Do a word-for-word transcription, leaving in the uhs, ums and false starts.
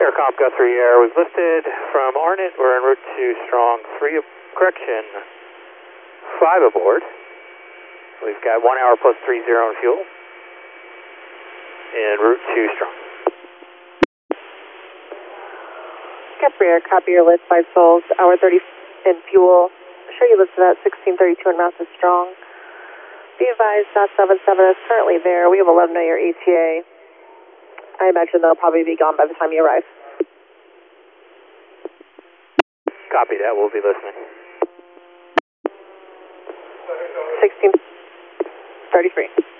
Aircomp Guthrie Air, we've lifted from Arnott. We're en route to Strong three, correction, five aboard. We've got one hour plus three zero in fuel. En route to Strong. Guthrie Air, copy your list, five souls, hour thirty in fuel. Show you listed at sixteen thirty-two in Mountain Strong. Be advised, dot seven seven is currently there. We have eleven on your E T A. I imagine they'll probably be gone by the time you arrive. Copy that, we'll be listening. sixteen thirty-three.